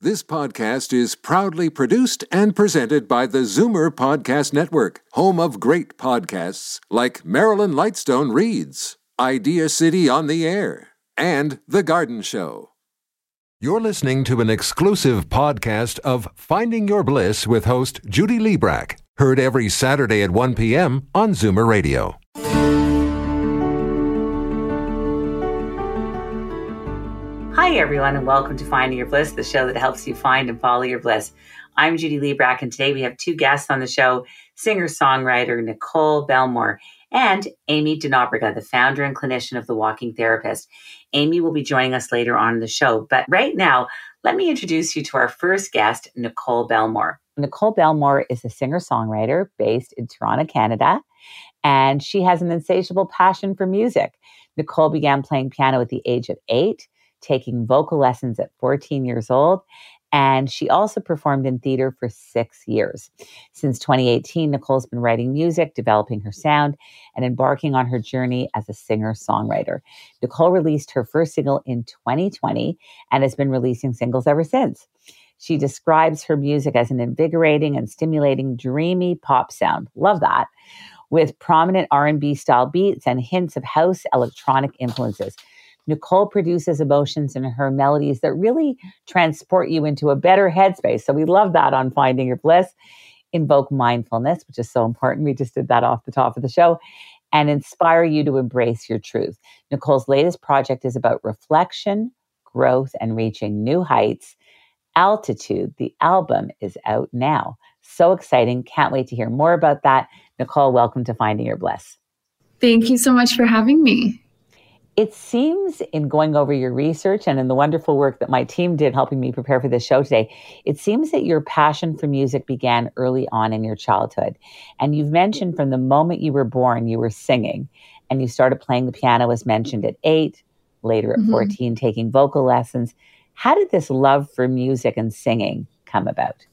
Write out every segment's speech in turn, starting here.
This podcast is proudly produced and presented by the Zoomer Podcast Network, home of great podcasts like Marilyn Lightstone Reads, Idea City on the Air, and The Garden Show. You're listening to an exclusive podcast of Finding Your Bliss with host Judy Liebrack, heard every Saturday at 1 p.m. on Zoomer Radio. Hi, everyone, and welcome to Finding Your Bliss, the show that helps you find and follow your bliss. I'm Judy Liebrack, and today we have two guests on the show, singer-songwriter Nicole Belmore and Amy Dinobriga, the founder and clinician of The Walking Therapist. Amy will be joining us later on in the show, but right now, let me introduce you to our first guest, Nicole Belmore. Nicole Belmore is a singer-songwriter based in Toronto, Canada, and she has an insatiable passion for music. Nicole began playing piano at the age of 8, taking vocal lessons at 14 years old, and she also performed in theater for 6 years. Since 2018, Nicole's been writing music, developing her sound, and embarking on her journey as a singer-songwriter. Nicole released her first single in 2020 and has been releasing singles ever since. She describes her music as an invigorating and stimulating, dreamy pop sound. Love that. With prominent R&B style beats and hints of house electronic influences. Nicole produces emotions in her melodies that really transport you into a better headspace. So we love that on Finding Your Bliss. Invoke mindfulness, which is so important. We just did that off the top of the show. And inspire you to embrace your truth. Nicole's latest project is about reflection, growth, and reaching new heights. Altitude, the album, is out now. So exciting. Can't wait to hear more about that. Nicole, welcome to Finding Your Bliss. Thank you so much for having me. It seems, in going over your research and in the wonderful work that my team did helping me prepare for this show today, it seems that your passion for music began early on in your childhood. And you've mentioned from the moment you were born, you were singing, and you started playing the piano, as mentioned, at 8, later at 14, taking vocal lessons. How did this love for music and singing come about?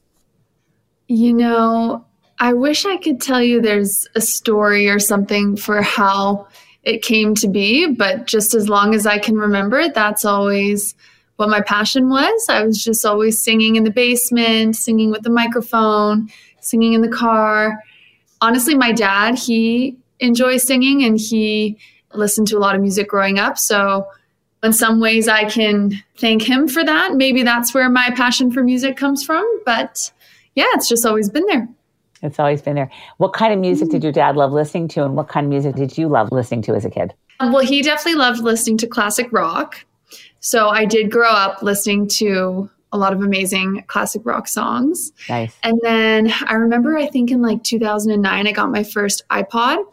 You know, I wish I could tell you there's a story or something for how it came to be, but just as long as I can remember it, that's always what my passion was. I was just always singing in the basement, singing with the microphone, singing in the car. Honestly, my dad, he enjoys singing and he listened to a lot of music growing up. So in some ways I can thank him for that. Maybe that's where my passion for music comes from. But yeah, it's just always been there. It's always been there. What kind of music did your dad love listening to, and what kind of music did you love listening to as a kid? Well, he definitely loved listening to classic rock. So I did grow up listening to a lot of amazing classic rock songs. Nice. And then I remember, I think in like 2009, I got my first iPod.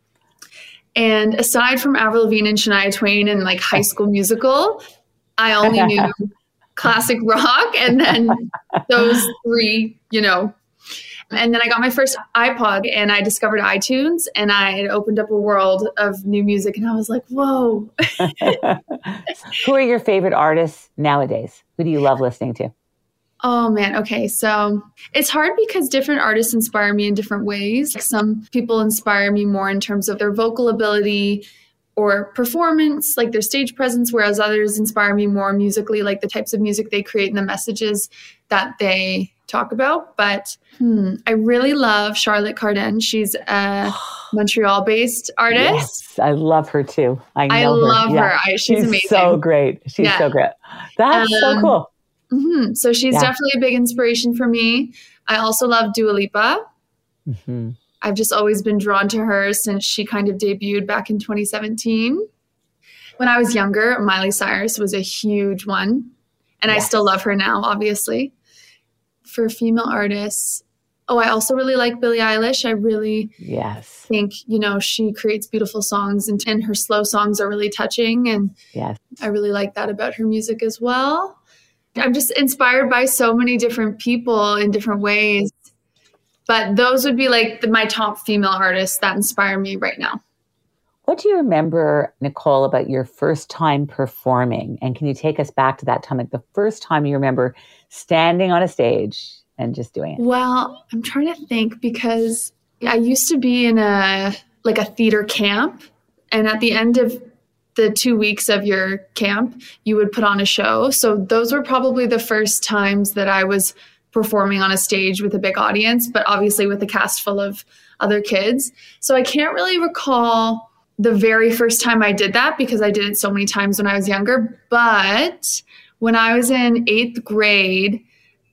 And aside from Avril Lavigne and Shania Twain and like High School Musical, I only knew classic rock and then those three, you know. And then I got my first iPod and I discovered iTunes and it opened up a world of new music and I was like, whoa. Who are your favorite artists nowadays? Who do you love listening to? Oh man. Okay. So it's hard because different artists inspire me in different ways. Some people inspire me more in terms of their vocal ability or performance, like their stage presence, whereas others inspire me more musically, like the types of music they create and the messages that they talk about. But I really love Charlotte Cardin. She's a Montreal-based artist. Yes, I love her too. I love her. She's amazing. So great. She's so great. That's so cool. So she's definitely a big inspiration for me. I also love Dua Lipa. I've just always been drawn to her since she kind of debuted back in 2017. When I was younger, Miley Cyrus was a huge one. And I still love her now, obviously. For female artists, I also really like Billie Eilish. I really think, you know, she creates beautiful songs and her slow songs are really touching. And I really like that about her music as well. I'm just inspired by so many different people in different ways. But those would be like my top female artists that inspire me right now. What do you remember, Nicole, about your first time performing? And can you take us back to that time, like the first time you remember standing on a stage and just doing it? Well, I'm trying to think because I used to be in a theater camp. And at the end of the 2 weeks of your camp, you would put on a show. So those were probably the first times that I was performing on a stage with a big audience, but obviously with a cast full of other kids. So I can't really recall the very first time I did that because I did it so many times when I was younger. But when I was in 8th grade,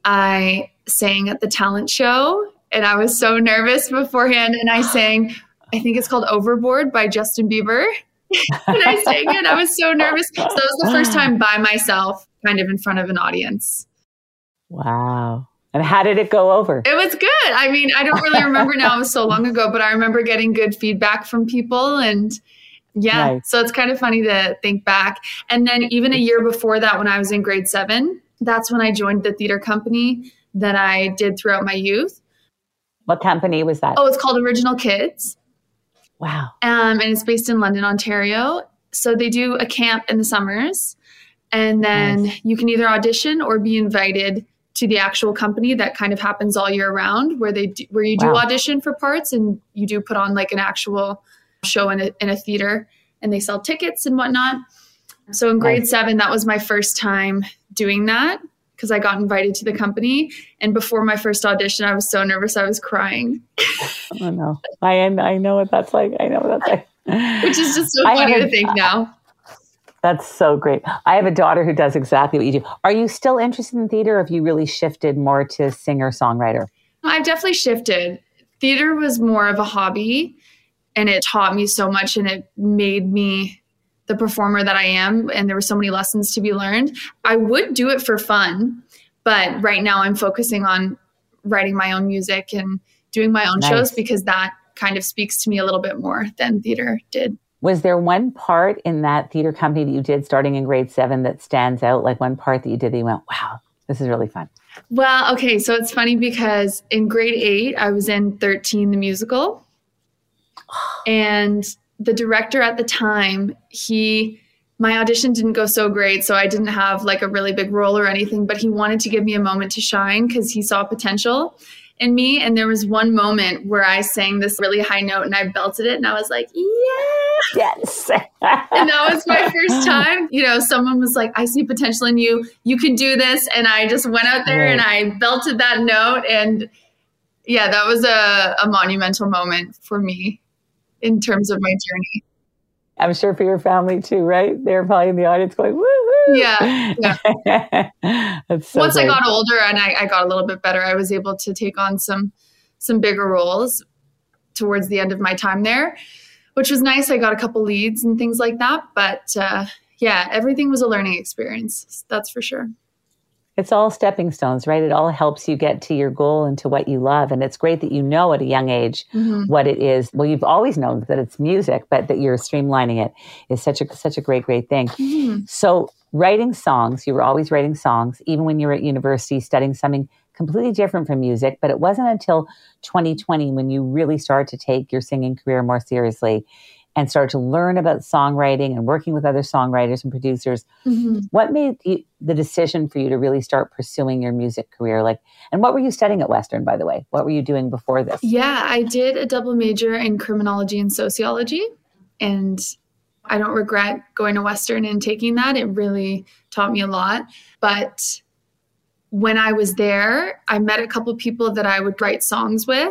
I sang at the talent show and I was so nervous beforehand. And I sang, I think it's called Overboard by Justin Bieber. And I sang it. I was so nervous. So that was the first time by myself, kind of in front of an audience. Wow. And how did it go over? It was good. I mean, I don't really remember now. It was so long ago, but I remember getting good feedback from people. And yeah, nice. So it's kind of funny to think back. And then even a year before that, when I was in grade 7, that's when I joined the theater company that I did throughout my youth. What company was that? Oh, it's called Original Kids. Wow. And it's based in London, Ontario. So they do a camp in the summers. And then you can either audition or be invited to the actual company. That kind of happens all year round where you do audition for parts and you do put on like an actual show in a theater and they sell tickets and whatnot. So in grade 7, that was my first time doing that because I got invited to the company. And before my first audition, I was so nervous. I was crying. Oh no. I know what that's like. I know what that's like. Which is just so funny to think now. That's so great. I have a daughter who does exactly what you do. Are you still interested in theater or have you really shifted more to singer-songwriter? I've definitely shifted. Theater was more of a hobby and it taught me so much and it made me the performer that I am. And there were so many lessons to be learned. I would do it for fun, but right now I'm focusing on writing my own music and doing my own shows because that kind of speaks to me a little bit more than theater did. Was there one part in that theater company that you did starting in grade 7 that stands out? Like one part that you did that you went, wow, this is really fun. Well, okay. So it's funny because in grade 8, I was in 13, the musical. And the director at the time, my audition didn't go so great. So I didn't have like a really big role or anything, but he wanted to give me a moment to shine because he saw potential in me. And there was one moment where I sang this really high note and I belted it and I was like, yes. And that was my first time. You know, someone was like, I see potential in you. You can do this. And I just went out there and I belted that note. And yeah, that was a monumental moment for me in terms of my journey. I'm sure for your family too, right? They're probably in the audience going, woo-hoo. Yeah. That's so Once great. I got older and I got a little bit better, I was able to take on some bigger roles towards the end of my time there, which was nice. I got a couple leads and things like that. But yeah, everything was a learning experience. That's for sure. It's all stepping stones, right? It all helps you get to your goal and to what you love. And it's great that you know at a young age what it is. Well, you've always known that it's music, but that you're streamlining it is such a great thing. Mm-hmm. So writing songs, you were always writing songs, even when you were at university studying something completely different from music. But it wasn't until 2020 when you really started to take your singing career more seriously and started to learn about songwriting and working with other songwriters and producers. Mm-hmm. What made the decision for you to really start pursuing your music career? And what were you studying at Western, by the way? What were you doing before this? Yeah, I did a double major in criminology and sociology. And I don't regret going to Western and taking that. It really taught me a lot. But when I was there, I met a couple of people that I would write songs with.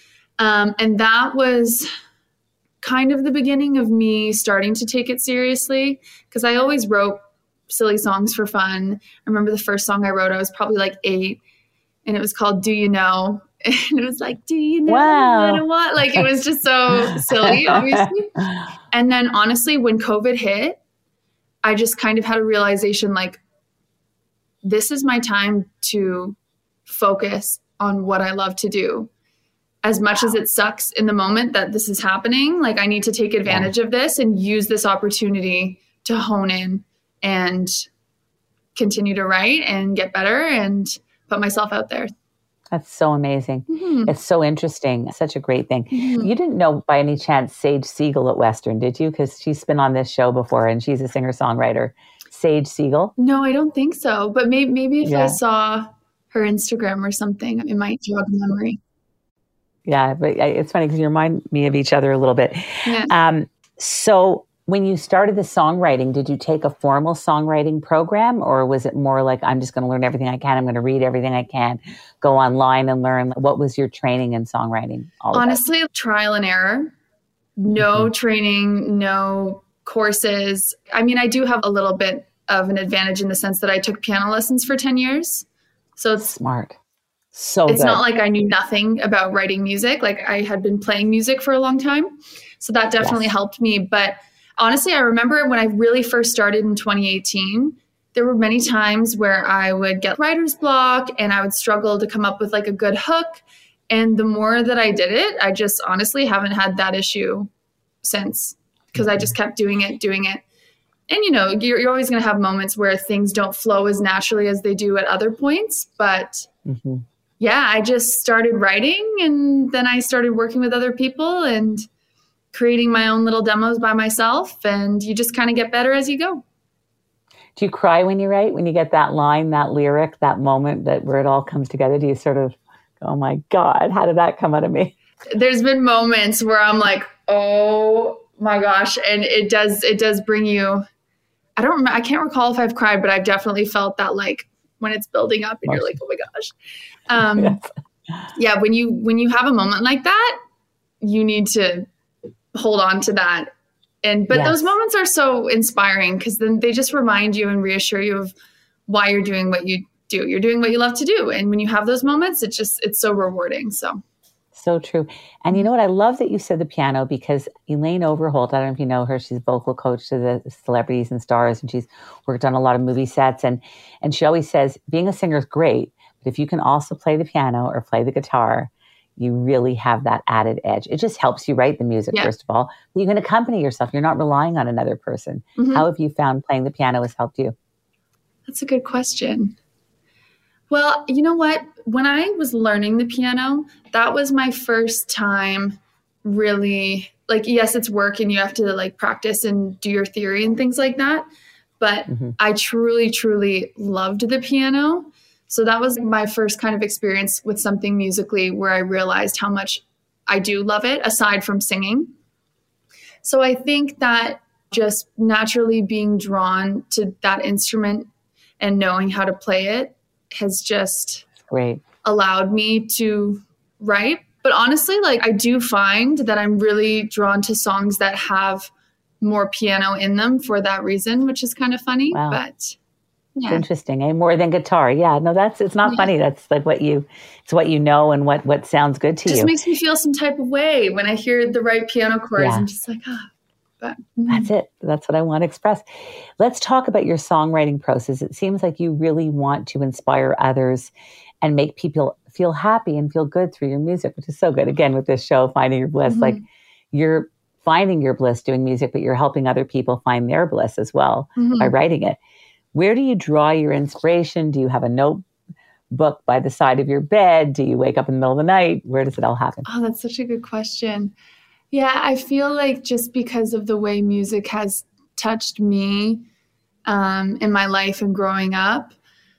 And that was kind of the beginning of me starting to take it seriously because I always wrote silly songs for fun. I remember the first song I wrote, I was probably like 8 and it was called Do You Know? And it was like, do you know what? Like it was just so silly, obviously. And then honestly, when COVID hit, I just kind of had a realization like, this is my time to focus on what I love to do. As much as it sucks in the moment that this is happening, like I need to take advantage of this and use this opportunity to hone in and continue to write and get better and put myself out there. That's so amazing. Mm-hmm. It's so interesting. Such a great thing. Mm-hmm. You didn't know by any chance Sage Siegel at Western, did you? Because she's been on this show before and she's a singer-songwriter. Sage Siegel? No, I don't think so. But maybe if I saw her Instagram or something, it might jog a memory. Yeah, but it's funny because you remind me of each other a little bit. Yeah. So When you started the songwriting, did you take a formal songwriting program, or was it more like, I'm just going to learn everything I can, I'm going to read everything I can, go online and learn? What was your training in songwriting all Honestly, about? Trial and error. No training, no courses. I mean, I do have a little bit of an advantage in the sense that I took piano lessons for 10 years. So it's smart. It's good. Not like I knew nothing about writing music. Like I had been playing music for a long time. So that definitely helped me. But honestly, I remember when I really first started in 2018, there were many times where I would get writer's block and I would struggle to come up with like a good hook. And the more that I did it, I just honestly haven't had that issue since, because I just kept doing it. And, you know, you're always going to have moments where things don't flow as naturally as they do at other points. But yeah, I just started writing, and then I started working with other people and creating my own little demos by myself. And you just kind of get better as you go. Do you cry when you write, when you get that line, that lyric, that moment where it all comes together? Do you sort of go, oh my God, how did that come out of me? There's been moments where I'm like, oh my gosh. And it does bring you, I can't recall if I've cried, but I've definitely felt that, like when it's building up and you're like, oh my gosh. Yeah. When you have a moment like that, you need to hold on to that. But those moments are so inspiring, because then they just remind you and reassure you of why you're doing what you do. You're doing what you love to do. And when you have those moments, it's so rewarding. So true. And you know what? I love that you said the piano, because Elaine Overholt, I don't know if you know her, she's vocal coach to the celebrities and stars, and she's worked on a lot of movie sets. And she always says, being a singer is great, but if you can also play the piano or play the guitar, you really have that added edge. It just helps you write the music, first of all. You can accompany yourself. You're not relying on another person. How have you found playing the piano has helped you? That's a good question. Well, you know what? When I was learning the piano, that was my first time really, like, yes, it's work and you have to like practice and do your theory and things like that. But I truly, truly loved the piano. So that was my first kind of experience with something musically where I realized how much I do love it, aside from singing. So I think that just naturally being drawn to that instrument and knowing how to play it has just allowed me to write. But honestly, like I do find that I'm really drawn to songs that have more piano in them for that reason, which is kind of funny. Wow. But yeah. It's interesting, eh? More than guitar. Yeah, no, it's not funny. That's like it's what you know and what sounds good to you. It just makes me feel some type of way when I hear the right piano chords. I'm just like, but that's it. That's what I want to express. Let's talk about your songwriting process. It seems like you really want to inspire others and make people feel happy and feel good through your music, which is so good. Again, with this show, Finding Your Bliss, like you're finding your bliss doing music, but you're helping other people find their bliss as well by writing it. Where do you draw your inspiration? Do you have a notebook by the side of your bed? Do you wake up in the middle of the night? Where does it all happen? Oh, that's such a good question. Yeah, I feel like just because of the way music has touched me in my life and growing up,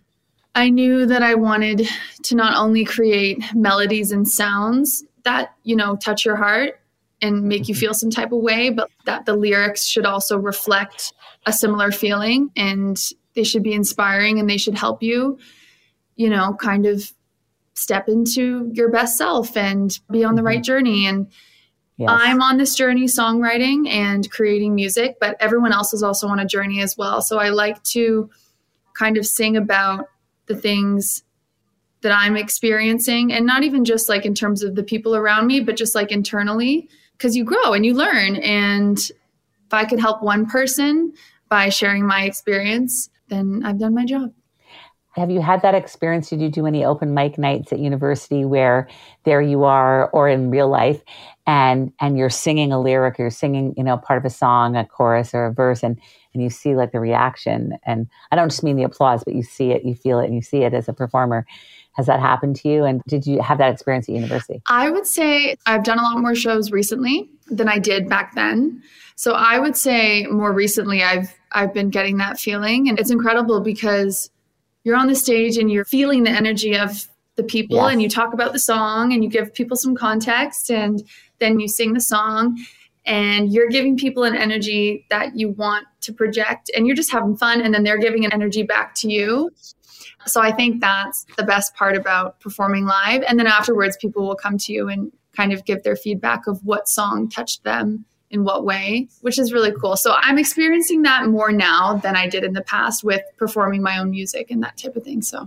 I knew that I wanted to not only create melodies and sounds that, you know, touch your heart and make you feel some type of way, but that the lyrics should also reflect a similar feeling, and they should be inspiring, and they should help you, you know, kind of step into your best self and be on the right journey. And I'm on this journey songwriting and creating music, but everyone else is also on a journey as well. So I like to kind of sing about the things that I'm experiencing, and not even just like in terms of the people around me, but just like internally, because you grow and you learn. And if I could help one person by sharing my experience, then I've done my job. Have you had that experience? Did you do any open mic nights at university where there you are, or in real life, and you're singing a lyric, or you're singing, you know, part of a song, a chorus or a verse, and you see like the reaction? And I don't just mean the applause, but you see it, you feel it, and you see it as a performer. Has that happened to you? And did you have that experience at university? I would say I've done a lot more shows recently than I did back then. So I would say more recently I've been getting that feeling. And it's incredible because you're on the stage and you're feeling the energy of the people, and you talk about the song and you give people some context, and then you sing the song. and you're giving people an energy that you want to project, and you're just having fun, and then they're giving an energy back to you. So I think that's the best part about performing live. And then afterwards, people will come to you and kind of give their feedback of what song touched them in what way, which is really cool. So I'm experiencing that more now than I did in the past with performing my own music and that type of thing. So,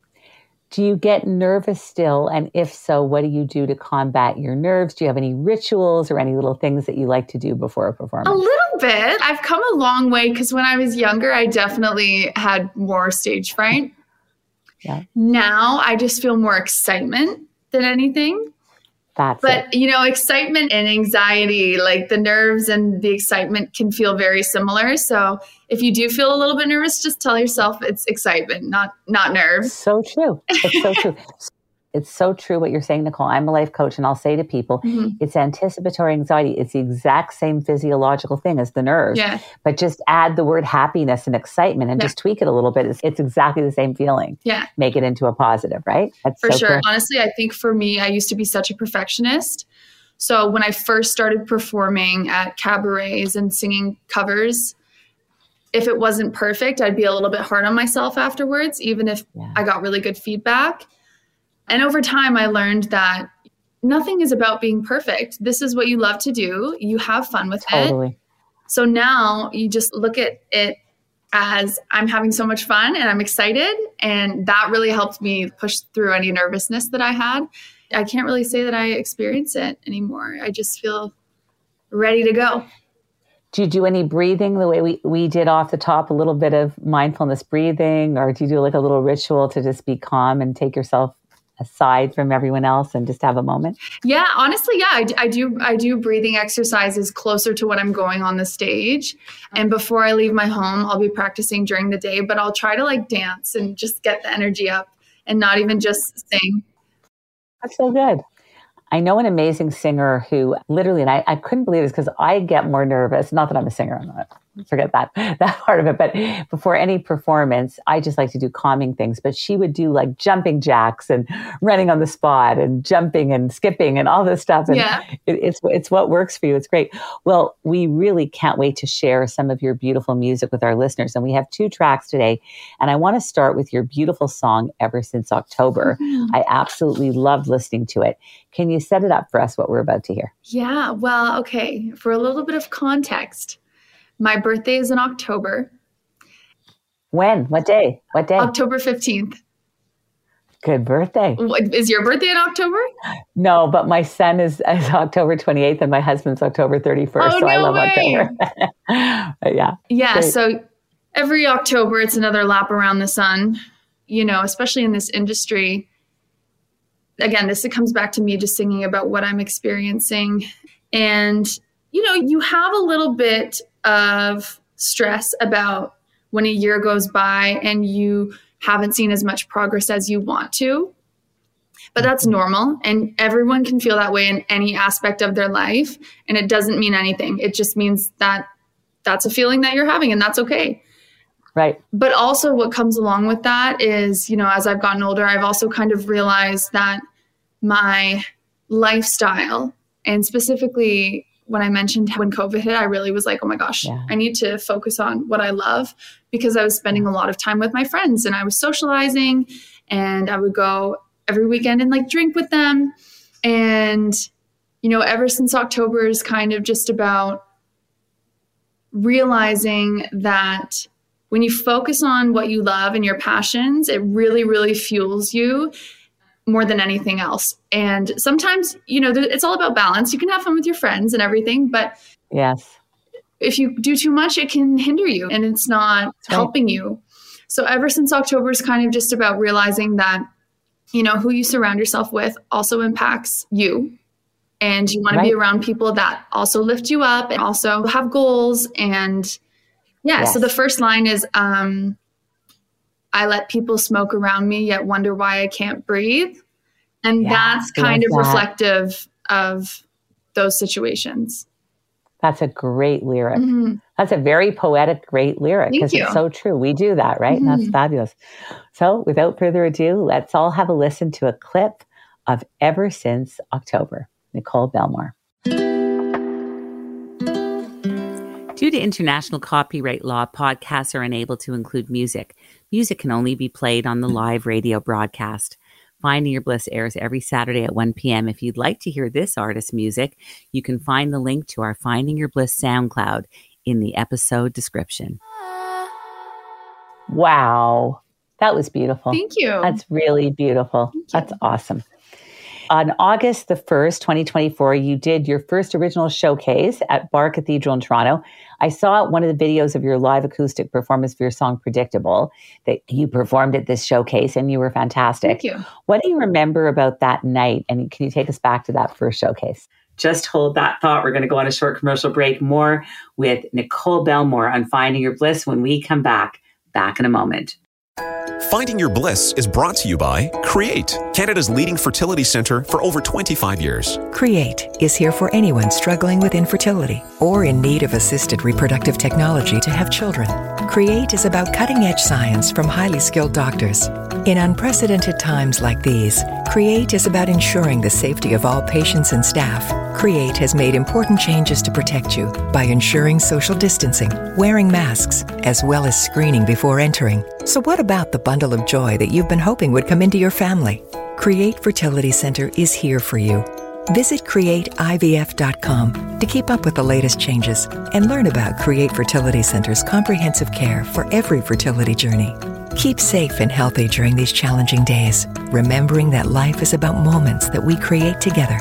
do you get nervous still? And if so, what do you do to combat your nerves? Do you have any rituals or any little things that you like to do before a performance? A little bit. I've come a long way, because when I was younger, I definitely had more stage fright. Yeah. Now I just feel more excitement than anything. But, excitement and anxiety, like the nerves and the excitement can feel very similar. So if you do feel a little bit nervous, just tell yourself it's excitement, not nerves. So true. It's so true. It's so true what you're saying, Nicole. I'm a life coach, and I'll say to people, it's anticipatory anxiety. It's the exact same physiological thing as the nerves, but just add the word happiness and excitement and just tweak it a little bit. It's exactly the same feeling. Yeah. Make it into a positive, right? That's for sure. Cool. Honestly, I think for me, I used to be such a perfectionist. So when I first started performing at cabarets and singing covers, if it wasn't perfect, I'd be a little bit hard on myself afterwards, even if I got really good feedback. And over time, I learned that nothing is about being perfect. This is what you love to do. You have fun with it. So now you just look at it as I'm having so much fun and I'm excited. And that really helped me push through any nervousness that I had. I can't really say that I experience it anymore. I just feel ready to go. Do you do any breathing the way we did off the top, a little bit of mindfulness breathing, or do you do like a little ritual to just be calm and take yourself aside from everyone else and just have a moment? Yeah, honestly, I do breathing exercises closer to when I'm going on the stage. And before I leave my home, I'll be practicing during the day, but I'll try to like dance and just get the energy up and not even just sing. That's so good. I know an amazing singer who literally, and I couldn't believe this because I get more nervous. Not that I'm a singer, I'm not. Forget that part of it. But before any performance, I just like to do calming things. But she would do like jumping jacks and running on the spot and jumping and skipping and all this stuff. And it's what works for you. It's great. Well, we really can't wait to share some of your beautiful music with our listeners. And we have 2 tracks today. And I want to start with your beautiful song, Ever Since October. Mm-hmm. I absolutely loved listening to it. Can you set it up for us, what we're about to hear? Yeah, well, okay. For a little bit of context, my birthday is in October. When? What day? October 15th. Good birthday. Is your birthday in October? No, but my son is October 28th and my husband's October 31st. So I love way. October. Yeah. Great. So every October, it's another lap around the sun, especially in this industry. Again, this comes back to me just singing about what I'm experiencing. And, you have a little bit of stress about when a year goes by and you haven't seen as much progress as you want to. But that's normal. And everyone can feel that way in any aspect of their life. And it doesn't mean anything. It just means that that's a feeling that you're having, and that's okay. Right. But also what comes along with that is, as I've gotten older, I've also kind of realized that my lifestyle, and specifically when I mentioned when COVID hit, I really was like, oh my gosh, I need to focus on what I love, because I was spending a lot of time with my friends and I was socializing, and I would go every weekend and like drink with them. And, Ever Since October is kind of just about realizing that when you focus on what you love and your passions, it really, really fuels you more than anything else. And sometimes, it's all about balance. You can have fun with your friends and everything, but if you do too much, it can hinder you and it's not helping you. So Ever Since October is kind of just about realizing that, who you surround yourself with also impacts you. And you want to be around people that also lift you up and also have goals. And so the first line is, I let people smoke around me, yet wonder why I can't breathe. And that's kind of reflective of those situations. That's a great lyric. Mm-hmm. That's a very poetic, great lyric, because it's so true. We do that, right? Mm-hmm. And that's fabulous. So without further ado, let's all have a listen to a clip of Ever Since October, Nicole Belmore. Due to international copyright law, podcasts are unable to include music. Music can only be played on the live radio broadcast. Finding Your Bliss airs every Saturday at 1 p.m. If you'd like to hear this artist's music, you can find the link to our Finding Your Bliss SoundCloud in the episode description. Wow. That was beautiful. Thank you. That's really beautiful. That's awesome. On August the 1st, 2024, you did your first original showcase at Bar Cathedral in Toronto. I saw one of the videos of your live acoustic performance for your song Predictable that you performed at this showcase, and you were fantastic. Thank you. What do you remember about that night? And can you take us back to that first showcase? Just hold that thought. We're going to go on a short commercial break. More with Nicole Belmore on Finding Your Bliss when we come back. Back in a moment. Finding Your Bliss is brought to you by Create, Canada's leading fertility centre for over 25 years. Create is here for anyone struggling with infertility or in need of assisted reproductive technology to have children. Create is about cutting-edge science from highly skilled doctors. In unprecedented times like these, Create is about ensuring the safety of all patients and staff. Create has made important changes to protect you by ensuring social distancing, wearing masks, as well as screening before entering. So what about the bundle of joy that you've been hoping would come into your family? Create Fertility Center is here for you. Visit createivf.com to keep up with the latest changes and learn about Create Fertility Center's comprehensive care for every fertility journey. Keep safe and healthy during these challenging days, remembering that life is about moments that we create together.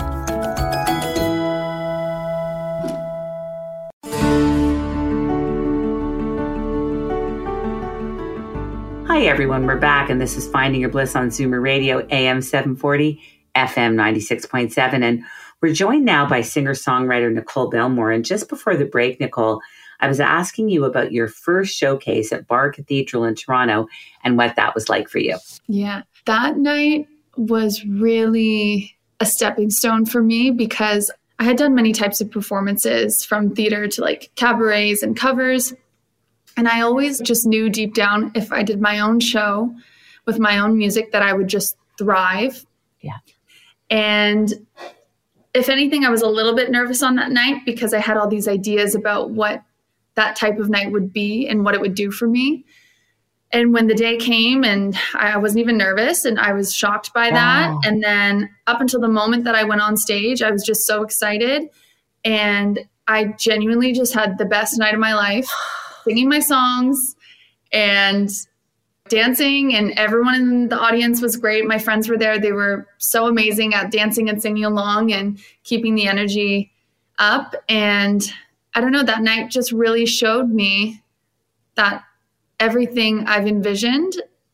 Hi, everyone. We're back, and this is Finding Your Bliss on Zoomer Radio, AM 740, FM 96.7. And we're joined now by singer-songwriter Nicole Belmore. And just before the break, Nicole, I was asking you about your first showcase at Bar Cathedral in Toronto and what that was like for you. Yeah, that night was really a stepping stone for me because I had done many types of performances, from theater to like cabarets and covers. And I always just knew deep down if I did my own show with my own music that I would just thrive. Yeah. And if anything, I was a little bit nervous on that night because I had all these ideas about what that type of night would be and what it would do for me. And when the day came, and I wasn't even nervous, and I was shocked by that. And then up until the moment that I went on stage, I was just so excited. And I genuinely just had the best night of my life, singing my songs and dancing, and everyone in the audience was great. My friends were there. They were so amazing at dancing and singing along and keeping the energy up. And I don't know, that night just really showed me that everything I've envisioned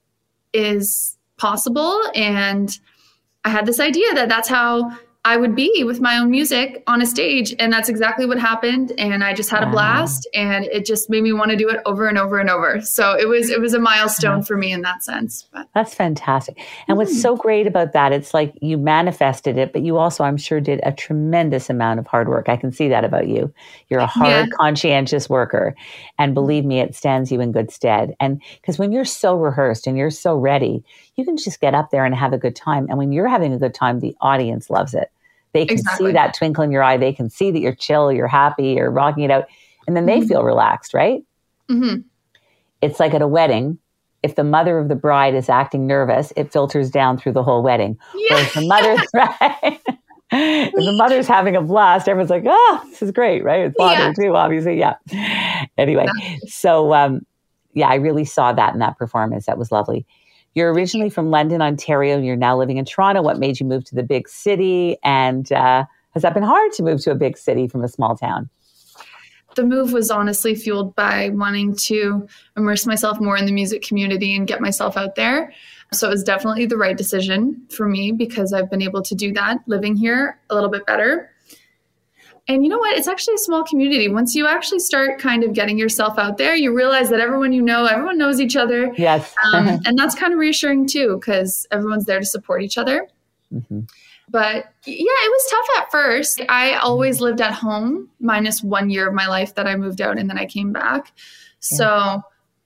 is possible. And I had this idea that that's how I would be with my own music on a stage. And that's exactly what happened. And I just had a blast, and it just made me want to do it over and over and over. So it was a milestone for me in that sense. But that's fantastic. And what's so great about that, it's like you manifested it, but you also, I'm sure, did a tremendous amount of hard work. I can see that about you. You're a hard, conscientious worker. And believe me, it stands you in good stead. And because when you're so rehearsed and you're so ready, you can just get up there and have a good time. And when you're having a good time, the audience loves it. They can see that twinkle in your eye. They can see that you're chill, you're happy, you're rocking it out. And then they feel relaxed, right? Mm-hmm. It's like at a wedding. If the mother of the bride is acting nervous, it filters down through the whole wedding. Whereas the mother, right? If the mother's having a blast, everyone's like, oh, this is great, right? It's father too, obviously. Yeah. Anyway, so I really saw that in that performance. That was lovely. You're originally from London, Ontario. You're now living in Toronto. What made you move to the big city? And has that been hard to move to a big city from a small town? The move was honestly fueled by wanting to immerse myself more in the music community and get myself out there. So it was definitely the right decision for me because I've been able to do that living here a little bit better. And you know what? It's actually a small community. Once you actually start kind of getting yourself out there, you realize that everyone knows each other. Yes. And that's kind of reassuring too, because everyone's there to support each other. Mm-hmm. But yeah, it was tough at first. I always lived at home, minus 1 year of my life that I moved out and then I came back. Yeah. So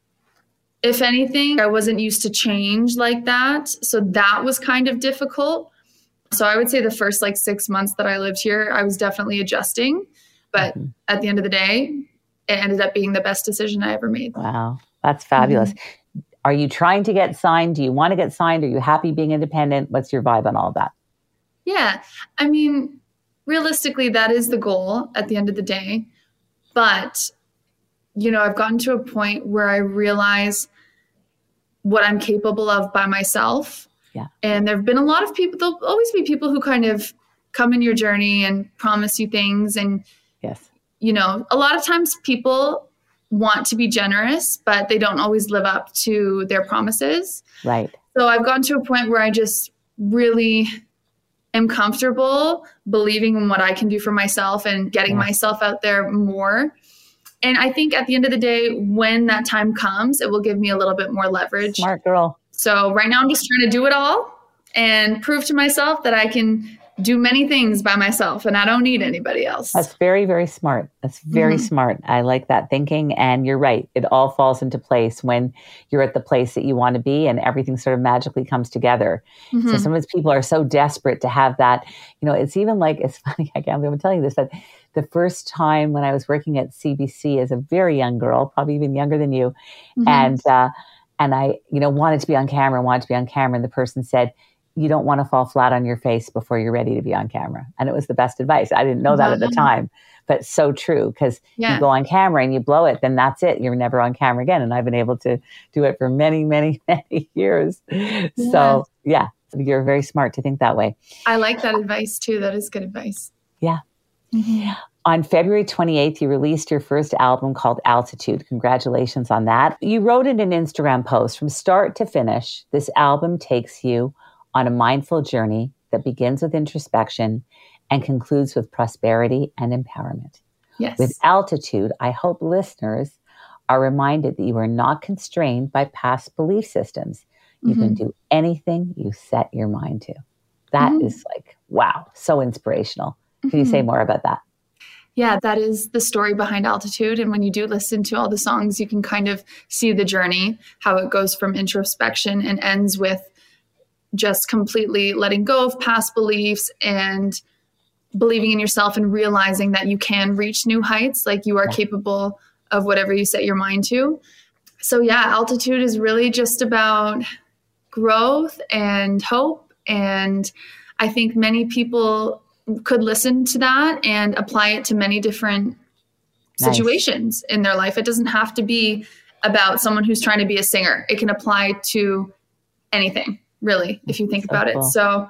if anything, I wasn't used to change like that. So that was kind of difficult. So I would say the first 6 months that I lived here, I was definitely adjusting. But at the end of the day, it ended up being the best decision I ever made. Wow. That's fabulous. Are you trying to get signed? Do you want to get signed? Are you happy being independent? What's your vibe on all of that? Yeah. I mean, realistically, that is the goal at the end of the day. But, I've gotten to a point where I realize what I'm capable of by myself. Yeah. And there've been a lot of people, there'll always be people who kind of come in your journey and promise you things. And, yes, a lot of times people want to be generous, but they don't always live up to their promises. Right. So I've gotten to a point where I just really am comfortable believing in what I can do for myself and getting myself out there more. And I think at the end of the day, when that time comes, it will give me a little bit more leverage. Smart girl. So right now I'm just trying to do it all and prove to myself that I can do many things by myself and I don't need anybody else. That's very, very smart. That's very smart. I like that thinking. And you're right. It all falls into place when you're at the place that you want to be and everything sort of magically comes together. So sometimes people are so desperate to have that, it's even like, it's funny, I can't believe I'm telling you this, but the first time when I was working at CBC as a very young girl, probably even younger than you, and I, wanted to be on camera. And the person said, you don't want to fall flat on your face before you're ready to be on camera. And it was the best advice. I didn't know that at the time, but so true. Because you go on camera and you blow it, then that's it. You're never on camera again. And I've been able to do it for many, many, many years. So you're very smart to think that way. I like that advice too. That is good advice. Yeah. On February 28th, you released your first album called Altitude. Congratulations on that. You wrote in an Instagram post, from start to finish, this album takes you on a mindful journey that begins with introspection and concludes with prosperity and empowerment. Yes. With Altitude, I hope listeners are reminded that you are not constrained by past belief systems. You can do anything you set your mind to. That is like, wow, so inspirational. Can you say more about that? Yeah, that is the story behind Altitude. And when you do listen to all the songs, you can kind of see the journey, how it goes from introspection and ends with just completely letting go of past beliefs and believing in yourself and realizing that you can reach new heights, like you are capable of whatever you set your mind to. So Altitude is really just about growth and hope. And I think many people could listen to that and apply it to many different situations in their life. It doesn't have to be about someone who's trying to be a singer. It can apply to anything, really, if you think about it. So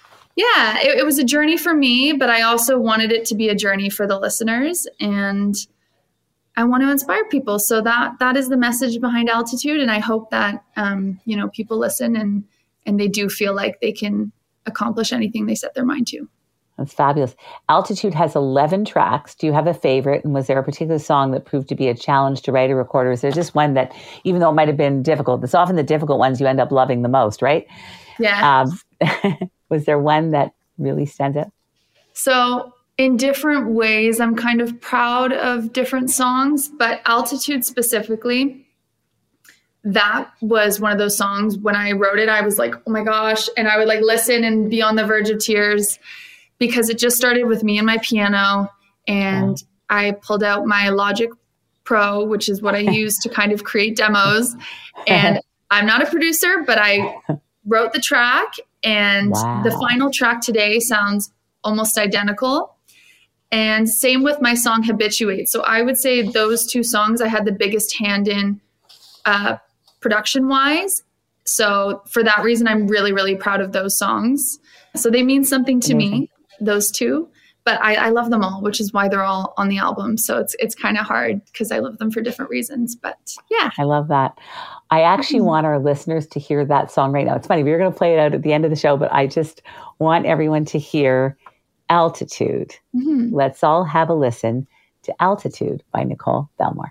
it was a journey for me, but I also wanted it to be a journey for the listeners, and I want to inspire people. So that is the message behind Altitude. And I hope that, people listen and they do feel like they can accomplish anything they set their mind to. That's fabulous. Altitude has 11 tracks. Do you have a favorite? And was there a particular song that proved to be a challenge to write or record? Or is there just one that, even though it might have been difficult, it's often the difficult ones you end up loving the most, right? Yeah. Was there one that really stands out? So in different ways, I'm kind of proud of different songs, but Altitude specifically, that was one of those songs. When I wrote it, I was like, oh my gosh. And I would like listen and be on the verge of tears, because it just started with me and my piano, and I pulled out my Logic Pro, which is what I use to kind of create demos. And I'm not a producer, but I wrote the track, and the final track today sounds almost identical. And same with my song Habituate. So I would say those two songs I had the biggest hand in production wise. So for that reason, I'm really, really proud of those songs. So they mean something to me, those two, but I love them all, which is why they're all on the album. So it's kind of hard because I love them for different reasons, but yeah. I love that. I actually want our listeners to hear that song right now. It's funny, we were going to play it out at the end of the show, but I just want everyone to hear Altitude. Let's all have a listen to Altitude by Nicole Belmore.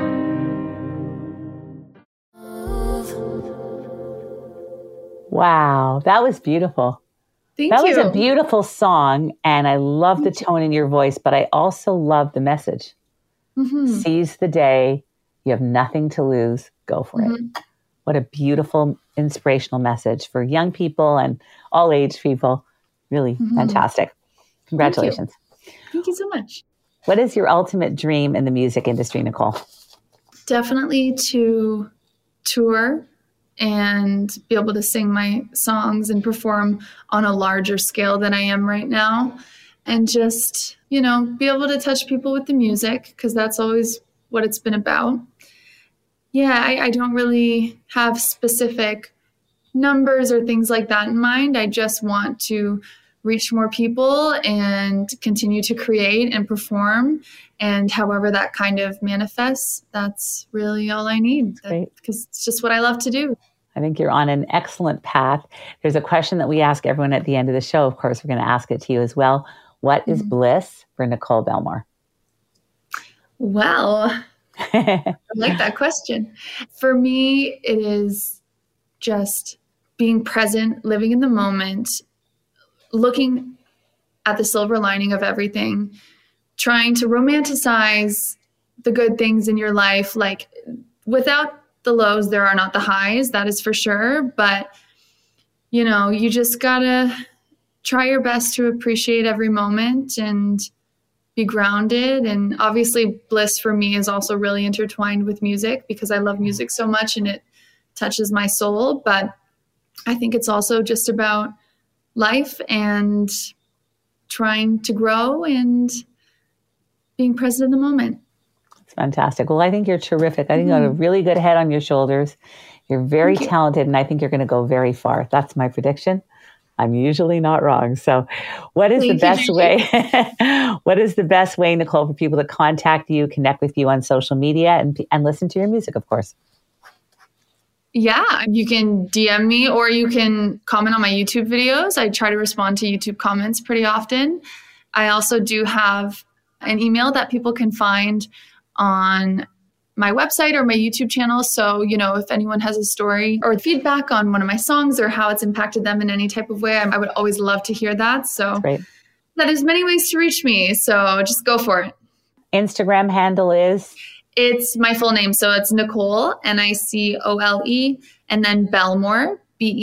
Wow, that was beautiful. Thank you. That was a beautiful song, and I love the tone in your voice, but I also love the message. Seize the day. You have nothing to lose. Go for it. What a beautiful, inspirational message for young people and all age people. Really fantastic. Congratulations. Thank you so much. What is your ultimate dream in the music industry, Nicole? Definitely to tour and be able to sing my songs and perform on a larger scale than I am right now. And just, be able to touch people with the music, because that's always what it's been about. Yeah, I don't really have specific numbers or things like that in mind. I just want to reach more people and continue to create and perform. And however that kind of manifests, that's really all I need, because it's just what I love to do. I think you're on an excellent path. There's a question that we ask everyone at the end of the show. Of course, we're going to ask it to you as well. What is bliss for Nicole Bellemore? Well, I like that question. For me, it is just being present, living in the moment, looking at the silver lining of everything, trying to romanticize the good things in your life. Like, without the lows, there are not the highs, that is for sure. But, you just gotta try your best to appreciate every moment and be grounded. And obviously bliss for me is also really intertwined with music, because I love music so much and it touches my soul. But I think it's also just about life and trying to grow and being present in the moment. It's fantastic. Well, I think you're terrific. I think you have a really good head on your shoulders. You're very talented, and I think you're going to go very far. That's my prediction. I'm usually not wrong. So what is the best way? What is the best way, Nicole, for people to contact you, connect with you on social media, and listen to your music, of course? Yeah, you can DM me or you can comment on my YouTube videos. I try to respond to YouTube comments pretty often. I also do have an email that people can find on my website or my YouTube channel. So, if anyone has a story or feedback on one of my songs or how it's impacted them in any type of way, I would always love to hear that. So there's many ways to reach me. So just go for it. Instagram handle is? It's my full name. So it's Nicole, Nicole, and then Bellemore,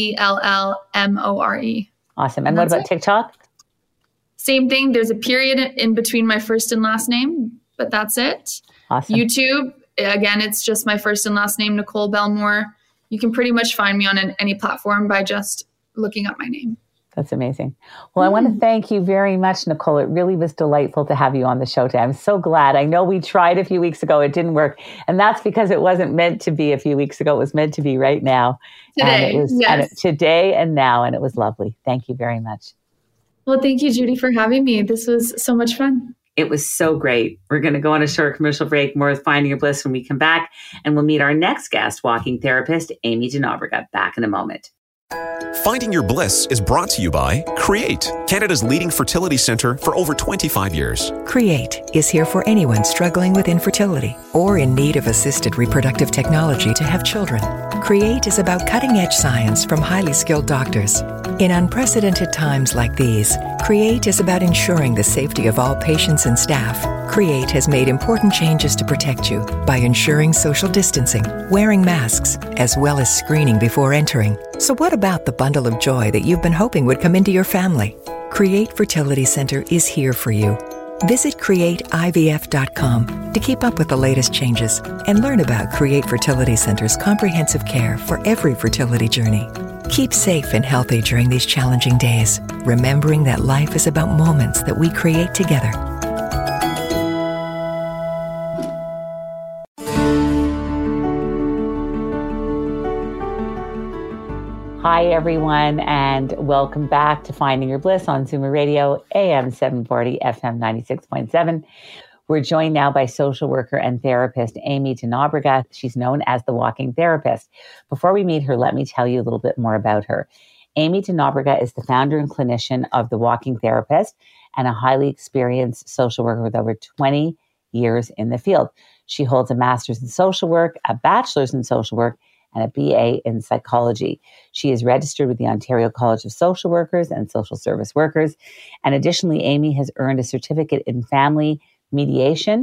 Bellmore. Awesome. And what about TikTok? Same thing. There's a period in between my first and last name, but that's it. Awesome. YouTube, again, it's just my first and last name, Nicole Bellemore. You can pretty much find me on any platform by just looking up my name. That's amazing. Well, I want to thank you very much, Nicole. It really was delightful to have you on the show today. I'm so glad. I know we tried a few weeks ago. It didn't work. And that's because it wasn't meant to be a few weeks ago. It was meant to be right now. Today. And it was today and now. And it was lovely. Thank you very much. Well, thank you, Judy, for having me. This was so much fun. It was so great. We're going to go on a short commercial break, more with Finding Your Bliss when we come back. And we'll meet our next guest, walking therapist, Amy DeNobrega, back in a moment. Finding Your Bliss is brought to you by Create, Canada's leading fertility centre for over 25 years. Create is here for anyone struggling with infertility or in need of assisted reproductive technology to have children. Create is about cutting-edge science from highly skilled doctors. In unprecedented times like these, Create is about ensuring the safety of all patients and staff. Create has made important changes to protect you by ensuring social distancing, wearing masks, as well as screening before entering. So what about the bundle of joy that you've been hoping would come into your family? Create Fertility Center is here for you. Visit createivf.com to keep up with the latest changes and learn about Create Fertility Center's comprehensive care for every fertility journey. Keep safe and healthy during these challenging days, remembering that life is about moments that we create together. Hi, everyone, and welcome back to Finding Your Bliss on Zoomer Radio, AM 740, FM 96.7. We're joined now by social worker and therapist Amy DeNobrega. She's known as the Walking Therapist. Before we meet her, let me tell you a little bit more about her. Amy DeNobrega is the founder and clinician of the Walking Therapist and a highly experienced social worker with over 20 years in the field. She holds a master's in social work, a bachelor's in social work, and a BA in psychology. She is registered with the Ontario College of Social Workers and Social Service Workers. And additionally, Amy has earned a certificate in family mediation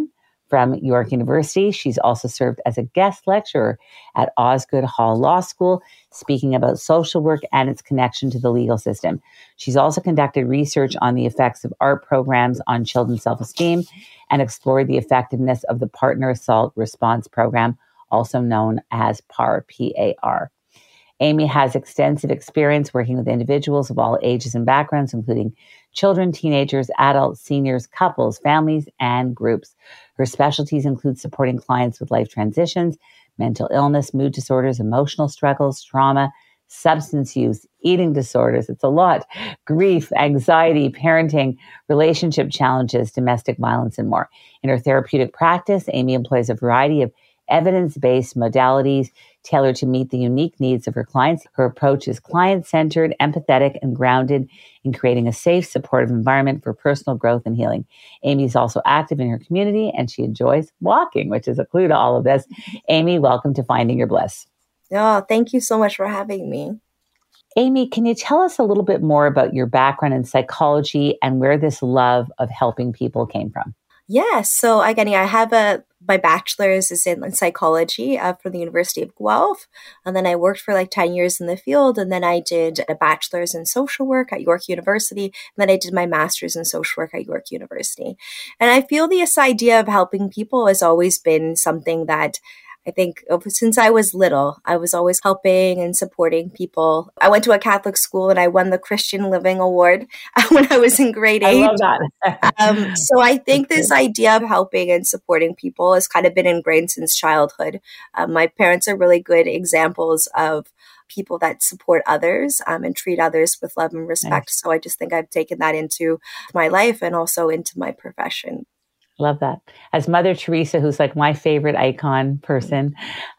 from York University. She's also served as a guest lecturer at Osgoode Hall Law School, speaking about social work and its connection to the legal system. She's also conducted research on the effects of art programs on children's self-esteem and explored the effectiveness of the Partner Assault Response Program, also known as PAR, P-A-R. Amy has extensive experience working with individuals of all ages and backgrounds, including children, teenagers, adults, seniors, couples, families, and groups. Her specialties include supporting clients with life transitions, mental illness, mood disorders, emotional struggles, trauma, substance use, eating disorders. It's a lot. Grief, anxiety, parenting, relationship challenges, domestic violence, and more. In her therapeutic practice, Amy employs a variety of evidence-based modalities tailored to meet the unique needs of her clients. Her approach is client-centered, empathetic, and grounded in creating a safe, supportive environment for personal growth and healing. Amy is also active in her community, and she enjoys walking, which is a clue to all of this. Amy, welcome to Finding Your Bliss. Oh, thank you so much for having me. Amy, can you tell us a little bit more about your background in psychology and where this love of helping people came from? Yes. So again, I have my bachelor's is in psychology from the University of Guelph. And then I worked for like 10 years in the field. And then I did a bachelor's in social work at York University. And then I did my master's in social work at York University. And I feel this idea of helping people has always been something that I think since I was little, I was always helping and supporting people. I went to a Catholic school and I won the Christian Living Award when I was in grade 8. I love that. So I think this idea of helping and supporting people has kind of been ingrained since childhood. My parents are really good examples of people that support others and treat others with love and respect. Nice. So I just think I've taken that into my life and also into my profession. Love that. As Mother Teresa, who's like my favorite icon person,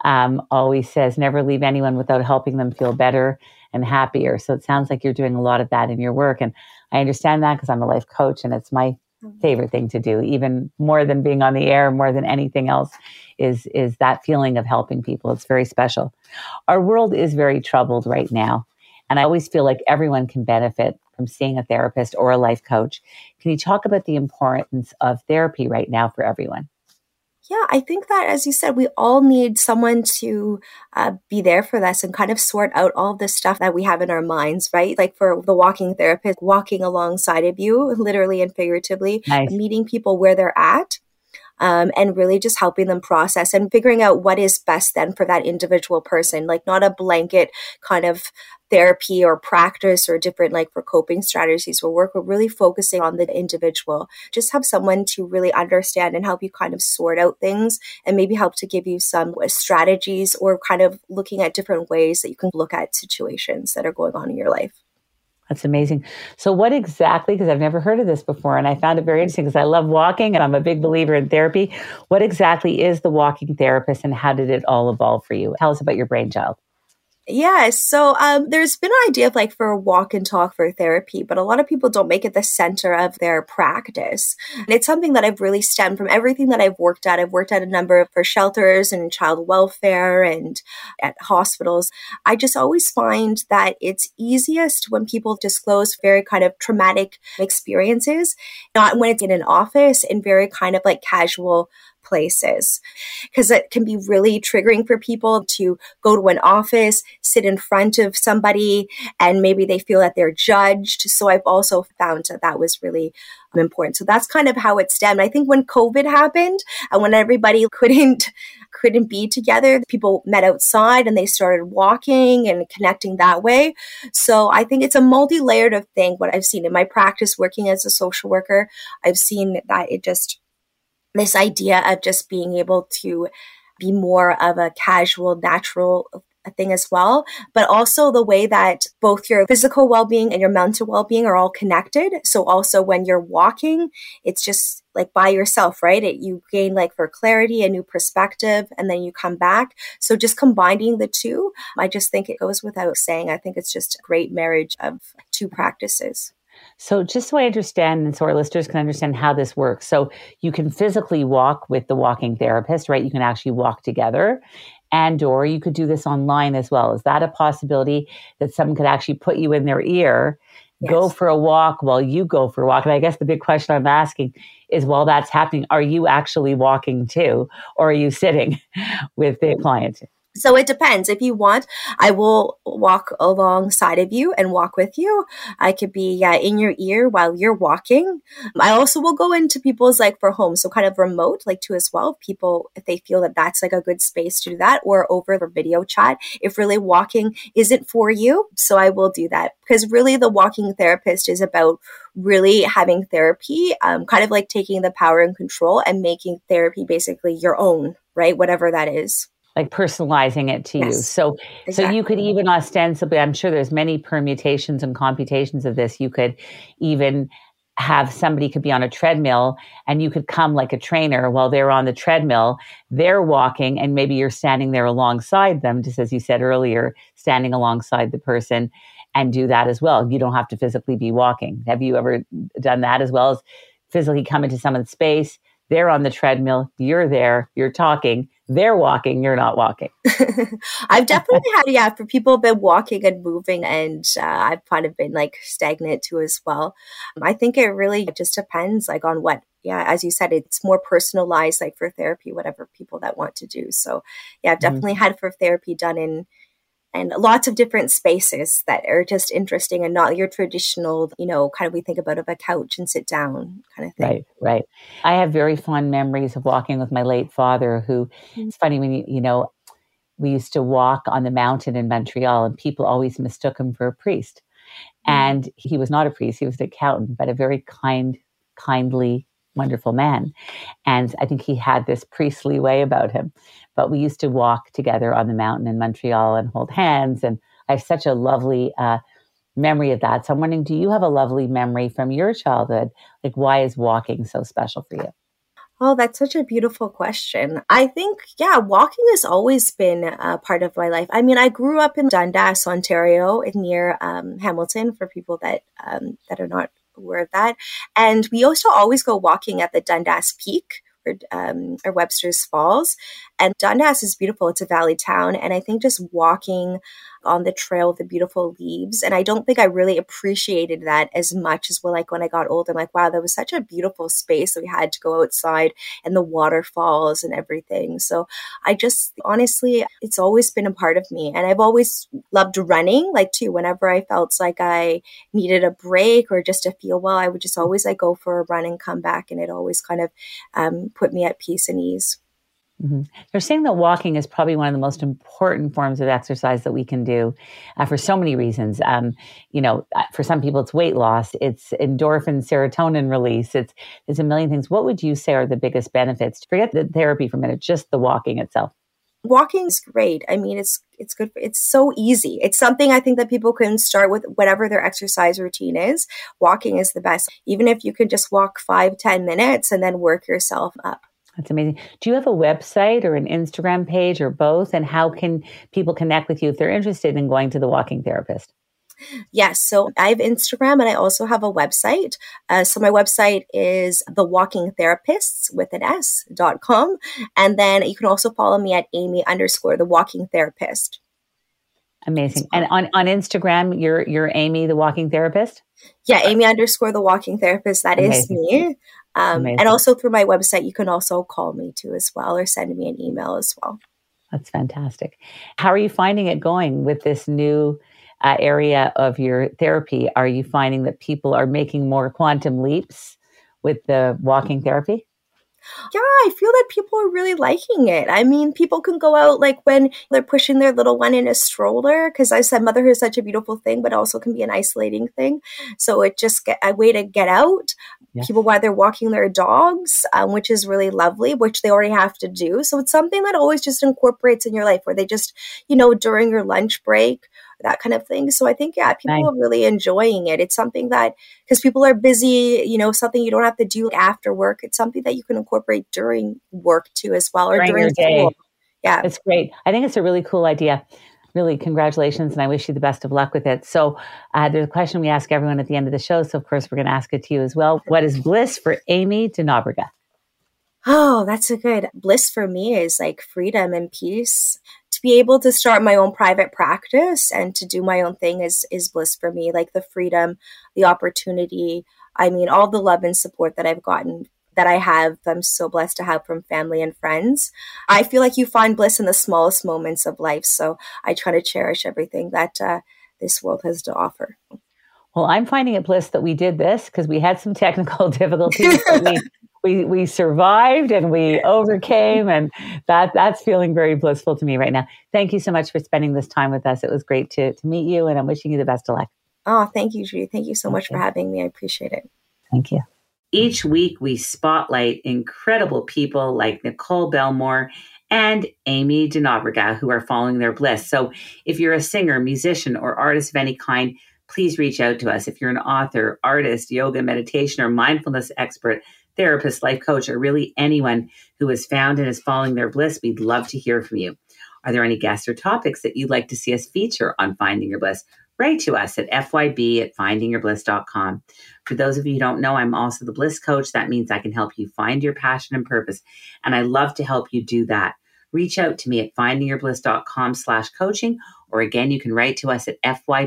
always says, never leave anyone without helping them feel better and happier. So it sounds like you're doing a lot of that in your work. And I understand that because I'm a life coach and it's my favorite thing to do, even more than being on the air, more than anything else, is that feeling of helping people. It's very special. Our world is very troubled right now. And I always feel like everyone can benefit from seeing a therapist or a life coach. Can you talk about the importance of therapy right now for everyone? Yeah, I think that, as you said, we all need someone to be there for us and kind of sort out all of the stuff that we have in our minds, right? Like for the walking therapist, walking alongside of you, literally and figuratively, nice. Meeting people where they're at. And really just helping them process and figuring out what is best then for that individual person, like not a blanket kind of therapy or practice or different like for coping strategies for work. We're really focusing on the individual. Just have someone to really understand and help you kind of sort out things and maybe help to give you some strategies or kind of looking at different ways that you can look at situations that are going on in your life. That's amazing. So what exactly, because I've never heard of this before, and I found it very interesting because I love walking and I'm a big believer in therapy. What exactly is the walking therapist and how did it all evolve for you? Tell us about your brainchild. Yeah, so there's been an idea of like for a walk and talk for therapy, but a lot of people don't make it the center of their practice. And it's something that I've really stemmed from everything that I've worked at. I've worked at a number of for shelters and child welfare and at hospitals. I just always find that it's easiest when people disclose very kind of traumatic experiences, not when it's in an office, in very kind of like casual places, because it can be really triggering for people to go to an office, sit in front of somebody, and maybe they feel that they're judged. So I've also found that was really important. So that's kind of how it stemmed. I think when COVID happened and when everybody couldn't be together, people met outside and they started walking and connecting that way. So I think it's a multi-layered of thing. What I've seen in my practice working as a social worker, I've seen that it just this idea of just being able to be more of a casual, natural thing as well, but also the way that both your physical well-being and your mental well-being are all connected. So also when you're walking, it's just like by yourself, right? You gain like for clarity, a new perspective, and then you come back. So just combining the two, I just think it goes without saying. I think it's just a great marriage of two practices. So just so I understand, and so our listeners can understand how this works. So you can physically walk with the walking therapist, right? You can actually walk together, and or you could do this online as well. Is that a possibility that someone could actually put you in their ear go for a walk while you go for a walk. And I guess the big question I'm asking is, while that's happening, are you actually walking too? Or are you sitting with the client? So it depends. If you want, I will walk alongside of you and walk with you. I could be in your ear while you're walking. I also will go into people's like for home, so kind of remote like too as well. People, if they feel that that's like a good space to do that, or over the video chat, if really walking isn't for you. So I will do that, because really the walking therapist is about really having therapy, kind of like taking the power and control and making therapy basically your own, right? Whatever that is. Like personalizing it to you. So you could even ostensibly, I'm sure there's many permutations and computations of this. You could even have somebody could be on a treadmill and you could come like a trainer while they're on the treadmill, they're walking, and maybe you're standing there alongside them, just as you said earlier, standing alongside the person, and do that as well. You don't have to physically be walking. Have you ever done that as well, as physically come into someone's space? They're on the treadmill, you're there, you're talking, they're walking, you're not walking. I've definitely had, for people have been walking and moving, and I've kind of been like stagnant too as well. I think it really just depends like on what, as you said, it's more personalized like for therapy, whatever people that want to do. So I've definitely had for therapy done in lots of different spaces that are just interesting and not your traditional, kind of we think about of a couch and sit down kind of thing. Right. I have very fond memories of walking with my late father, who, it's funny when we used to walk on the mountain in Montreal, and people always mistook him for a priest. And he was not a priest, he was an accountant, but a very kindly, wonderful man. And I think he had this priestly way about him. But we used to walk together on the mountain in Montreal and hold hands. And I have such a lovely memory of that. So I'm wondering, do you have a lovely memory from your childhood? Like, why is walking so special for you? Oh, that's such a beautiful question. I think, walking has always been a part of my life. I mean, I grew up in Dundas, Ontario, near Hamilton, for people that are not aware of that. And we used to always go walking at the Dundas Peak, or Webster's Falls. And Dundas is beautiful. It's a valley town. And I think just walking on the trail with the beautiful leaves, and I don't think I really appreciated that as much as when I got older. I'm like, wow, that was such a beautiful space that we had to go outside, and the waterfalls and everything. So I just, honestly, it's always been a part of me. And I've always loved running, like too, whenever I felt like I needed a break or just to feel well, I would just always go for a run and come back. And it always kind of put me at peace and ease. Mm-hmm. They're saying that walking is probably one of the most important forms of exercise that we can do for so many reasons. For some people, it's weight loss, it's endorphin, serotonin release, there's a million things. What would you say are the biggest benefits? Forget the therapy for a minute, just the walking itself. Walking's great. I mean, it's good. It's so easy. It's something I think that people can start with whatever their exercise routine is. Walking is the best. Even if you could just walk 5-10 minutes and then work yourself up. That's amazing. Do you have a website or an Instagram page or both? And how can people connect with you if they're interested in going to the walking therapist? Yes. So I have Instagram, and I also have a website. So my website is thewalkingtherapists.com. And then you can also follow me at Amy_thewalkingtherapist. Amazing. And on Instagram, you're Amy, the walking therapist? Yeah, Amy_thewalkingtherapist. That is me. And also through my website, you can also call me too as well, or send me an email as well. That's fantastic. How are you finding it going with this new area of your therapy? Are you finding that people are making more quantum leaps with the walking therapy? Yeah, I feel that people are really liking it. I mean, people can go out like when they're pushing their little one in a stroller, because I said motherhood is such a beautiful thing, but also can be an isolating thing. So it just a way to get out. Yes. People while they're walking their dogs, which is really lovely, which they already have to do. So it's something that always just incorporates in your life, where they just, during your lunch break, that kind of thing. So I think, people are really enjoying it. It's something that, because people are busy, something you don't have to do after work. It's something that you can incorporate during work too as well, or during school. Yeah. It's great. I think it's a really cool idea. Really, congratulations. And I wish you the best of luck with it. So there's a question we ask everyone at the end of the show. So of course, we're going to ask it to you as well. What is bliss for Amy de Nobrega? Oh, that's a good bliss for me is like freedom and peace. To be able to start my own private practice and to do my own thing is bliss for me. Like the freedom, the opportunity. I mean, all the love and support that I've gotten, that I have, I'm so blessed to have from family and friends. I feel like you find bliss in the smallest moments of life. So I try to cherish everything that this world has to offer. Well, I'm finding it bliss that we did this because we had some technical difficulties. But we survived and we overcame, and that's feeling very blissful to me right now. Thank you so much for spending this time with us. It was great to meet you, and I'm wishing you the best of luck. Oh, thank you, Judy. Thank you so much for having me. I appreciate it. Thank you. Each week, we spotlight incredible people like Nicole Belmore and Amy DeNobrega who are following their bliss. So if you're a singer, musician, or artist of any kind, please reach out to us. If you're an author, artist, yoga, meditation, or mindfulness expert, therapist, life coach, or really anyone who has found and is following their bliss, we'd love to hear from you. Are there any guests or topics that you'd like to see us feature on Finding Your Bliss? Write to us at fyb@findingyourbliss.com. For those of you who don't know, I'm also the Bliss Coach. That means I can help you find your passion and purpose, and I love to help you do that. Reach out to me at findingyourbliss.com/coaching, or again, you can write to us at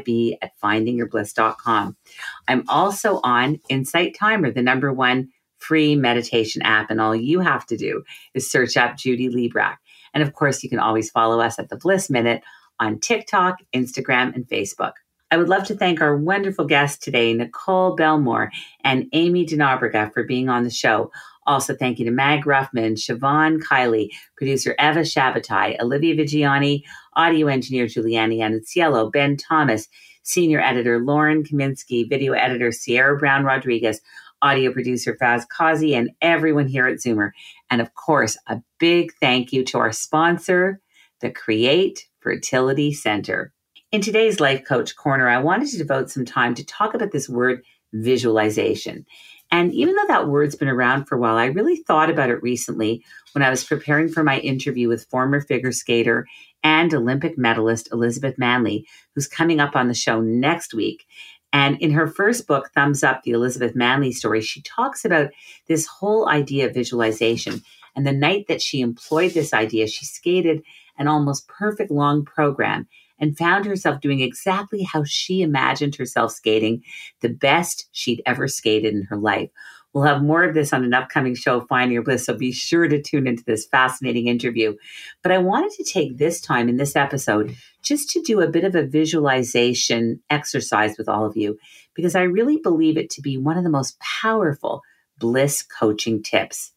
fyb@findingyourbliss.com. I'm also on Insight Timer, the #1 free meditation app, and all you have to do is search up Judy Librach. And of course, you can always follow us at the Bliss Minute on TikTok, Instagram, and Facebook. I would love to thank our wonderful guests today, Nicole Belmore and Amy DeNobrega, for being on the show. Also, thank you to Mag Ruffman, Siobhan Kiley, producer Eva Shabatai, Olivia Vigiani, audio engineer Juliana Annunziello, Ben Thomas, senior editor Lauren Kaminsky, video editor Sierra Brown Rodriguez, audio producer Faz Kazi, and everyone here at Zoomer. And of course, a big thank you to our sponsor, the Create Fertility Center. In today's Life Coach Corner, I wanted to devote some time to talk about this word visualization. And even though that word's been around for a while, I really thought about it recently when I was preparing for my interview with former figure skater and Olympic medalist Elizabeth Manley, who's coming up on the show next week. And in her first book, Thumbs Up, the Elizabeth Manley Story, she talks about this whole idea of visualization. And the night that she employed this idea, she skated an almost perfect long program and found herself doing exactly how she imagined herself skating, the best she'd ever skated in her life. We'll have more of this on an upcoming show, Finding Your Bliss, so be sure to tune into this fascinating interview. But I wanted to take this time in this episode just to do a bit of a visualization exercise with all of you, because I really believe it to be one of the most powerful bliss coaching tips.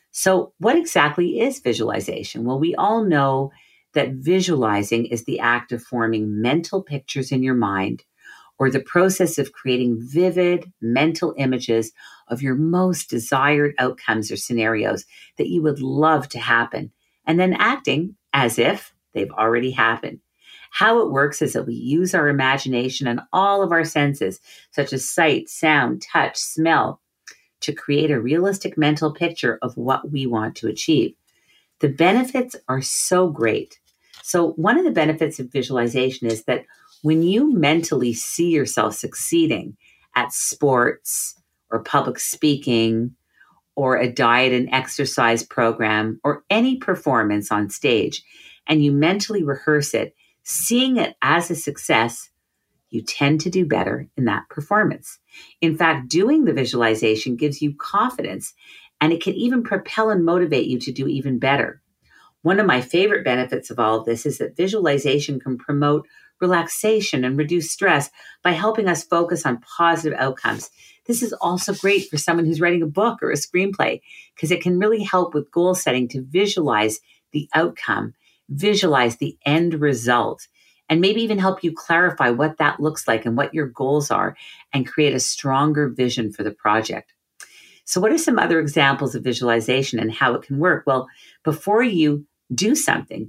So what exactly is visualization? Well, we all know that visualizing is the act of forming mental pictures in your mind, or the process of creating vivid mental images of your most desired outcomes or scenarios that you would love to happen, and then acting as if they've already happened. How it works is that we use our imagination and all of our senses, such as sight, sound, touch, smell, to create a realistic mental picture of what we want to achieve. The benefits are so great. So one of the benefits of visualization is that when you mentally see yourself succeeding at sports or public speaking or a diet and exercise program or any performance on stage, and you mentally rehearse it, seeing it as a success, you tend to do better in that performance. In fact, doing the visualization gives you confidence, and it can even propel and motivate you to do even better. One of my favorite benefits of all of this is that visualization can promote relaxation and reduce stress by helping us focus on positive outcomes. This is also great for someone who's writing a book or a screenplay, because it can really help with goal setting to visualize the outcome, visualize the end result, and maybe even help you clarify what that looks like and what your goals are, and create a stronger vision for the project. So what are some other examples of visualization and how it can work? Well, before you do something,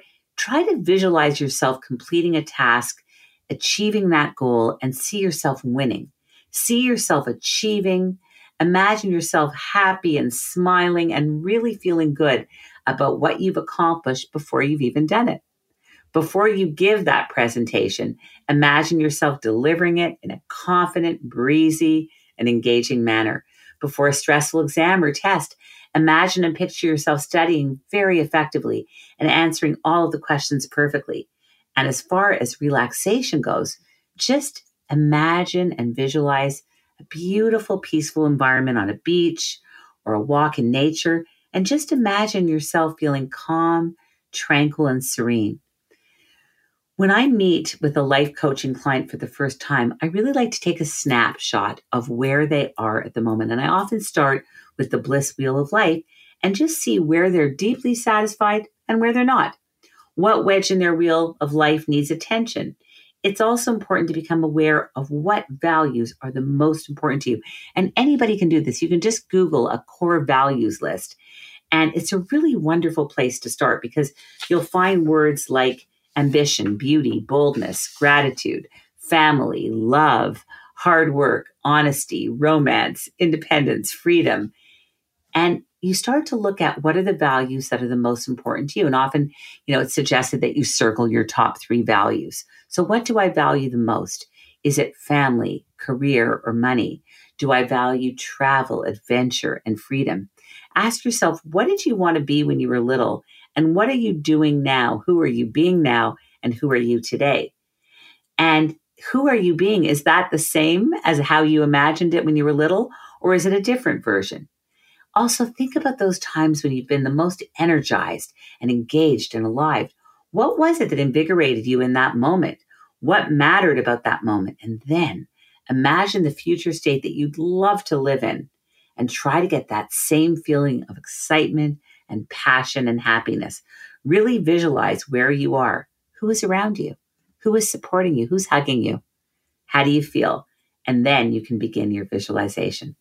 try to visualize yourself completing a task, achieving that goal, and see yourself winning. See yourself achieving. Imagine yourself happy and smiling and really feeling good about what you've accomplished before you've even done it. Before you give that presentation, imagine yourself delivering it in a confident, breezy, and engaging manner. Before a stressful exam or test, imagine and picture yourself studying very effectively and answering all of the questions perfectly. And as far as relaxation goes, just imagine and visualize a beautiful, peaceful environment on a beach or a walk in nature, and just imagine yourself feeling calm, tranquil, and serene. When I meet with a life coaching client for the first time, I really like to take a snapshot of where they are at the moment. And I often start with the bliss wheel of life and just see where they're deeply satisfied and where they're not. What wedge in their wheel of life needs attention? It's also important to become aware of what values are the most important to you. And anybody can do this. You can just Google a core values list. And it's a really wonderful place to start because you'll find words like ambition, beauty, boldness, gratitude, family, love, hard work, honesty, romance, independence, freedom. And you start to look at what are the values that are the most important to you. And often, it's suggested that you circle your top 3 values. So what do I value the most? Is it family, career, or money? Do I value travel, adventure, and freedom? Ask yourself, what did you want to be when you were little? And what are you doing now? Who are you being now? And who are you today? And who are you being? Is that the same as how you imagined it when you were little? Or is it a different version? Also, think about those times when you've been the most energized and engaged and alive. What was it that invigorated you in that moment? What mattered about that moment? And then imagine the future state that you'd love to live in and try to get that same feeling of excitement and passion and happiness. Really visualize where you are. Who is around you? Who is supporting you? Who's hugging you? How do you feel? And then you can begin your visualization.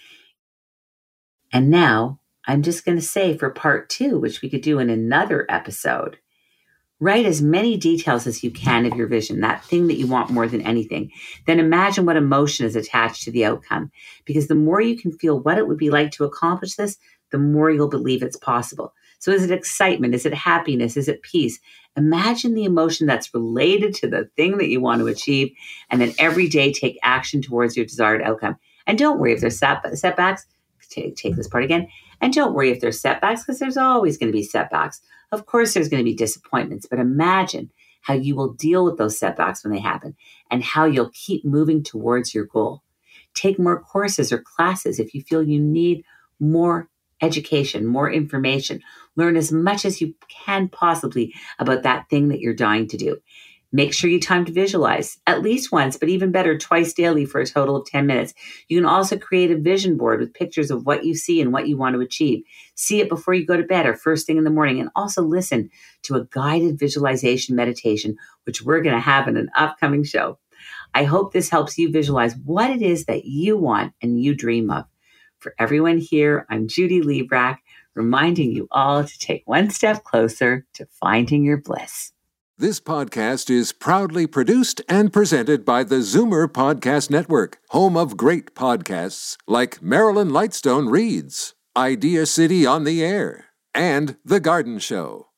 And now I'm just going to say for part 2, which we could do in another episode, write as many details as you can of your vision, that thing that you want more than anything. Then imagine what emotion is attached to the outcome. Because the more you can feel what it would be like to accomplish this, the more you'll believe it's possible. So is it excitement? Is it happiness? Is it peace? Imagine the emotion that's related to the thing that you want to achieve, and then every day take action towards your desired outcome. And don't worry if there's setbacks. Take this part again. And don't worry if there's setbacks, because there's always going to be setbacks. Of course, there's going to be disappointments, but imagine how you will deal with those setbacks when they happen and how you'll keep moving towards your goal. Take more courses or classes if you feel you need more education, more information. Learn as much as you can possibly about that thing that you're dying to do. Make sure you time to visualize at least once, but even better, twice daily for a total of 10 minutes. You can also create a vision board with pictures of what you see and what you want to achieve. See it before you go to bed or first thing in the morning, and also listen to a guided visualization meditation, which we're going to have in an upcoming show. I hope this helps you visualize what it is that you want and you dream of. For everyone here, I'm Judy Librach, reminding you all to take one step closer to finding your bliss. This podcast is proudly produced and presented by the Zoomer Podcast Network, home of great podcasts like Marilyn Lightstone Reads, Idea City on the Air, and The Garden Show.